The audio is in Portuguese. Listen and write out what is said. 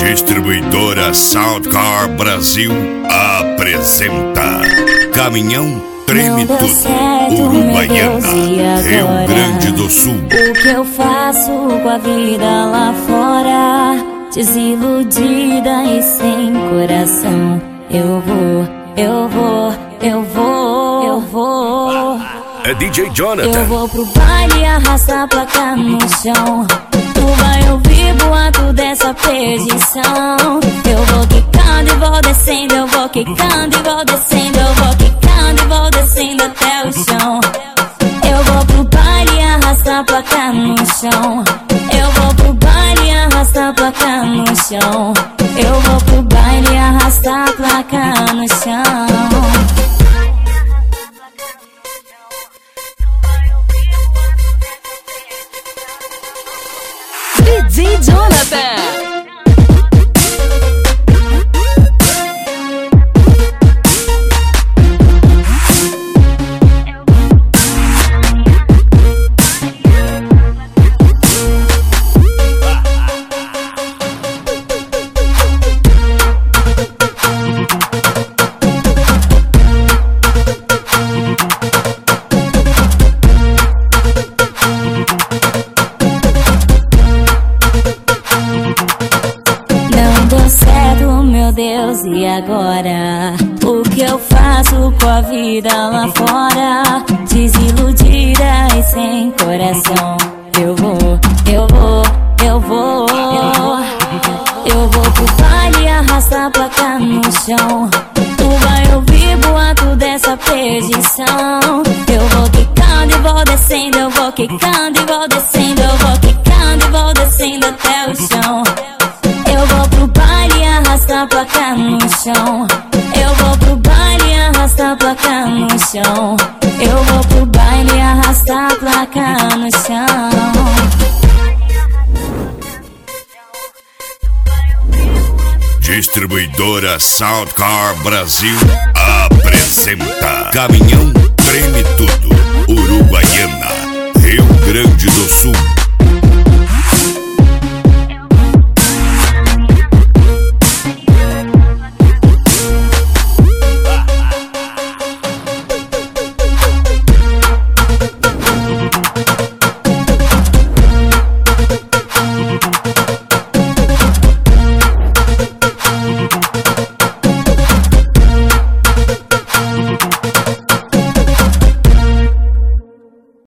Distribuidora Soundcar Brasil apresenta Caminhão Treme Tudo, Uruguaiana, Rio Grande do Sul. O que eu faço com a vida lá fora? Desiludida e sem coração. Eu vou. É DJ Jonathan. Eu vou pro baile, arrasta a placa no chão. Tu vai ouvir boato dessa perdição. Eu vou quicando e vou descendo. Eu vou quicando e vou descendo. Eu vou quicando e vou descendo até o chão. Eu vou pro baile, arrasta a placa no chão. Eu vou pro baile, arrasta a placa no chão. Eu vou pro baile, arrasta a placa no chão. DJ Jonathan. Meu Deus, e agora? O que eu faço com a vida lá fora? Desiludida e sem coração. Eu vou pro baile, arrasta a placa no chão. Tu vai ouvir boato dessa perdição. Eu vou quicando e vou descendo. Eu vou quicando e vou descendo. Eu vou quicando e vou descendo até o chão. Eu vou pro baile, arrasta a placa no chão. Eu vou pro baile, arrasta a placa no chão. Eu vou pro baile, arrasta a placa no chão. Distribuidora Soundcar Brasil apresenta Caminhão Treme Tudo, Uruguaiana.